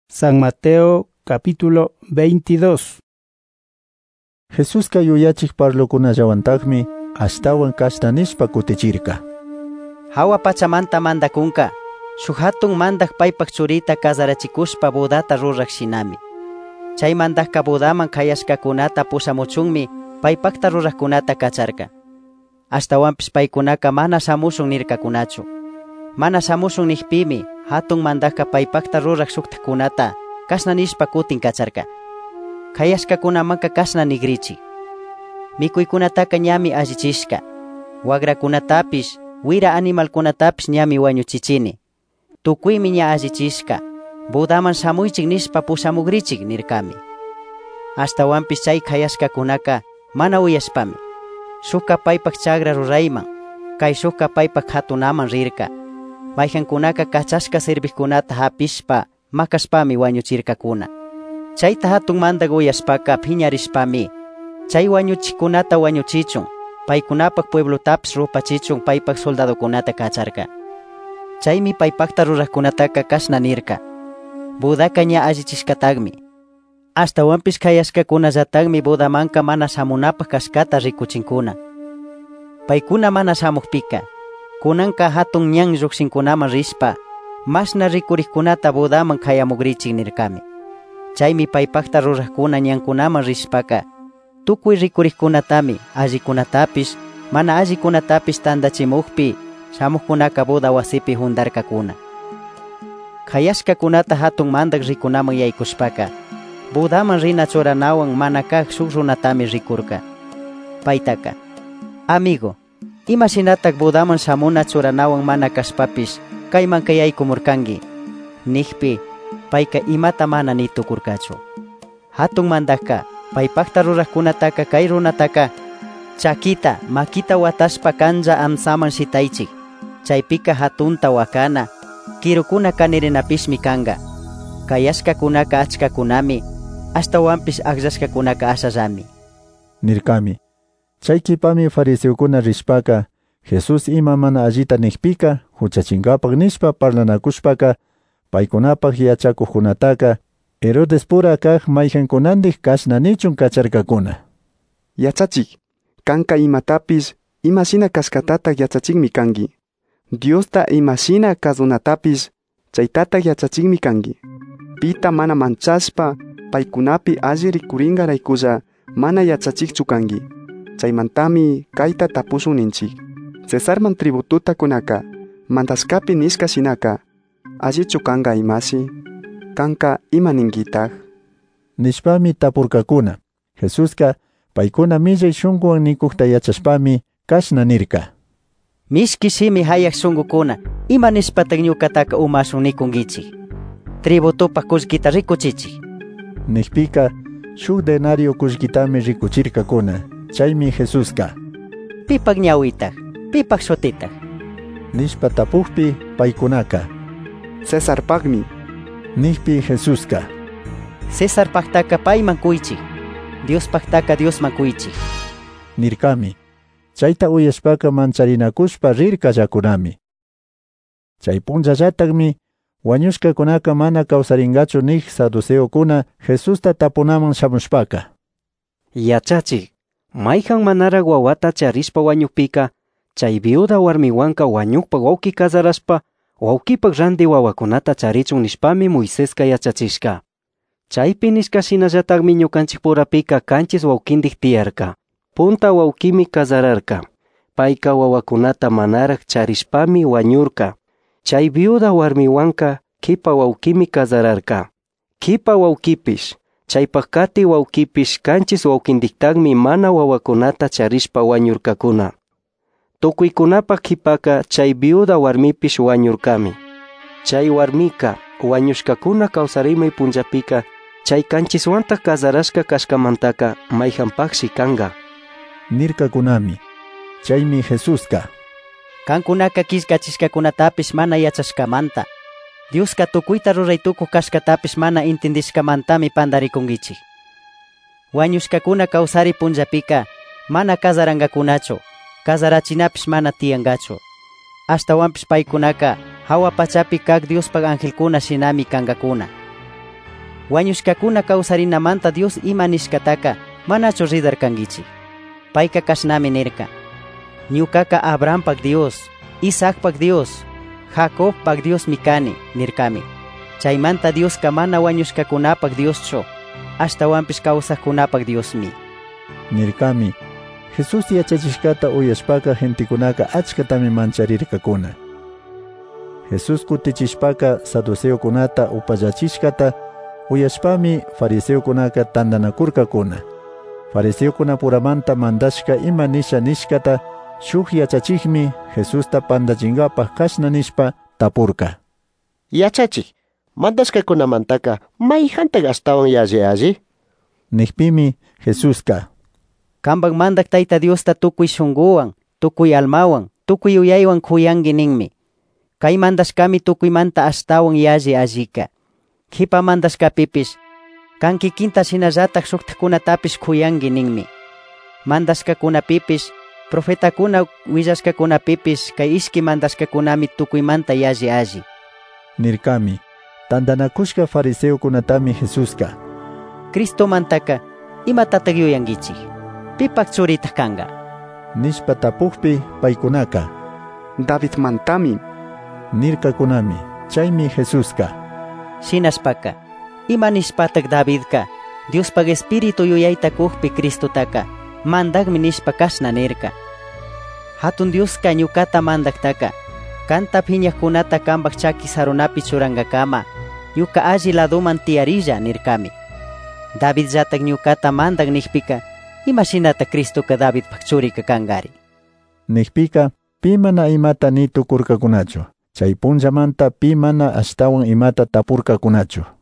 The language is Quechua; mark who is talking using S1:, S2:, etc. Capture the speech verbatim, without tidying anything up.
S1: San Mateo capítulo veintidós.
S2: Jesús kayuyachik parlokunallawantaqmi ashtawan kashtanishpa kutichirka.
S3: Hawa pachamanta mandakunka, shuk hatun mandak paypak churita kasarachikushpa bodata ruraq shinami. Chay mandakka bodaman kayashkakunata pusamuchunmi paypakta ruraqkunata kacharka. Ashtawanpish paykunaka mana samushun nirkakunachu. Mana samushun nigpimi hatun mandakka paypakta ruraq suktakunata kashna nishpa kutin kacharka. Kayashkakunamanka kashna nigrichi. Mikuykunataka ñami allichishka. Wagrakunatapish wira animalkunatapish ñami wañuchichini. Tukuymi ña allichishka. Bodaman samuychik nishpa pusamugrichik nirkami. Ashtawanpish chay kayashkakunaka mana uyashpami. Shukka paypak chagra rurayman, kay shukka paypak hatunaman rirka. Mayjankunaka kachashka servijkunata hapishpa makashpami wañuchirkakuna. Chayta hatun mandag uyashpaka phiñarishpami chay wañuchikunata wañuchichun, paykunapak pueblotapis rupachichun paypak soldadokunata kacharka. Chaymi paypakta ruraqkunataka kashna nirka. Budaka ña allichishkatagmi. Ashtawanpish kayashkakunallatakmi bodamanka mana samunapaq kashkata rikuchinkuna. Paykuna mana samukpika, kunanka hatun ñan lluqsinkunaman rishpa mashna rikurikkunata bodaman kayamugrichik nirkami. Chaymi paypakta ruraqkuna ñankunaman rishpaka tukuy rikurikkunatami allikunatapish mana allikunatapish tandachimukpi shamuqkunaka boda wasipi hundarkakuna. Kayashkakunata hatun mandak rikunaman yaykushpaka bodaman rina churanawan mana kaq shuk runatami rikurka. Paytaka: "Amigo, imashinatak bodaman samuna churanawan mana kashpapish kaymanka yaykumurkanki", nigpi payka imata mana nitukurkachu. Hatun mandakka paypakta ruraqkunataka kay runataka chakita makita watashpa kanlla amsaman shitaychik. Chaypika hatunta wakana kirukuna kanirinapishmi kanga. Kayashkakunaka achkakunami, ashtawanpish aqllashkakunaka ashallami
S2: nirkami. Chaykipami fariseukuna rishpaka Jesus ima mana allita nigpika huchachinkapaq nishpa parlanakushpaka paykunapaq yachakuqkunataka Herodes pura kaq mayjankunandik kashna nichun kacharkakuna.
S4: "Yachachik, kanka imatapis imashina kashkatatak yachachikmi kanki. Diosta imashina kazunatapis chaytatak yachachikmi kanki. Pita mana manchashpa paykunapi alli rikuringa raykulla mana yachachikchu kanki. Chaymantami kayta tapusun ninchik. Cesarman tribututa kunaka mandashkapi nishka shinaka allichu kanka imashi? Kanka ima ninkitaq?"
S2: Nishpami tapurkakuna. Jesuska paykuna millay shunkuwan nikuqta yachashpami kashna nirka:
S3: "Mishki shimi hayaq shunqukuna, ima nishpatak ñukataka umashun nikunkichik. Tributupaq kullkita rikuchichik",
S2: nigpika shuk denario kullkitami rikuchirkakuna. Chaymi Jesuska:
S3: "Pipak ñawitaq, pipak shutitaq?"
S2: nishpa tapuqpi paykunaka:
S4: "Cesarpaqmi",
S2: nigpi Jesuska:
S3: "Cesarpaqtaka payman kuychik, Diospaqtaka Diosman kuychik",
S2: nirkami. Chayta uyashpaka mancharinakushpa rirkallakunami. Chay punllallatakmi wañushkakunaka mana kawsaringachu nig saduceokuna Jesusta tapunaman shamushpaka:
S5: "Yachachik, mayjan manaraq wawata charishpa wañukpika chay viuda warmiwanka wañukpa wawki kasarashpa wawkipak ranti wawakunata charichun nishpami Moisesqa yachachishka. Chaypi nishka shinallatakmi ñukanchik purapika kanchis wawkindik tiyarka. Punta wawkimi kasararka. Payka wawakunata manaraq charishpami wañurka. Chay viuda warmiwanka kipa wawkimi kasararka. Kipa wawkipish chaypak kati wawkipish kanchis wawkindiktakmi mana wawakunata charishpa wañurkakuna. Tukuykunapak kipaka chay viuda warmipish wañurkami. Chay warmika wañushkakuna kawsarimay punllapika chay kanchiswanta kasarashka kashkamantaka mayjanpaqshi kanga",
S2: nirkakunami. Chaymi Jesuska:
S3: "Kankunaka kiskachishkakunatapish mana yachashkamanta, Dioska tukuyta ruraytukuq kashkatapish mana intindishkamantami pandarikunkichik. Wañushkakuna kawsari punllapika mana kasarangakunachu, kasarachinapish mana tiyangachu. Ashtawanpish paykunaka hawa pachapi kaq Diospaq angelkuna shinami kankakuna. Wañushkakuna kawsarinamanta Dios ima nishkataka manachu ridarkankichik. Payka kashnami nirka: ñukaka Abrahampak Dios, Isaacpak Dios, Jacobpak Dios mi kani nirkami. Chaymanta Dioska mana wañushkakunapak Dioscho, ashtawanpish kawsaqkunapak Diosmi
S2: nirkami. Jesus yachachishkata uyashpaka gentikunaka achkatami mancharirkakuna. Jesus kutichishpaka saduceokunata upallachishkata uyashpami fariseokunaka tandanakurkakuna. Fariseokuna puramanta mandashka ima nisha nishkata shuk yachachikmi Jesusta pandachinkapaj kashna nishpa tapurka:
S6: Yachachik, mandashkakunamantaka mayjantaq ashtawan yalli alli?
S2: Nikpimi Jesuska:
S3: Kanpak mandak Tayta Diosta tukuy shunkuwan, tukuy almawan, tukuy uyaywan kuyanki ninmi. Kay mandashkami tukuymanta ashtawan yalli allika. Kipa mandashkapipish kan kikinta shinallatak shuktijkunatapish kuyanki ninmi. Mandashkakunapipish, profetakuna willashkakunapipish kay ishki mandashkakunami tukuymanta yalli alli
S2: nirkami. Tandanakushka fariseokunatami Jesuska:
S3: Cristo mantaka imatataq yuyankichik, pipak churitaq kanqa
S2: nishpa tapukpi paykunaka:
S4: David mantami
S2: nirkakunami. Chaymi Jesuska:
S3: Shinashpaka ima nishpataq Davidka Diospak espiritu yuyayta kuqpi Cristotaka mandaqmi nishpa kashna nirka. Hatun Dioska ñukata mandaktaka kanta phiñaqkunata kanpak chaki sarunapi churankakama ñuka alli ladoman tiyarilla nirkami. David llatak ñukata mandak nikpika imashinata Cristoka Davidpak churika kankari.
S2: Nikpika pi mana imata ni tukurkakunachu. Chay punchamanta pi mana ashtawan imata tapurkakunachu.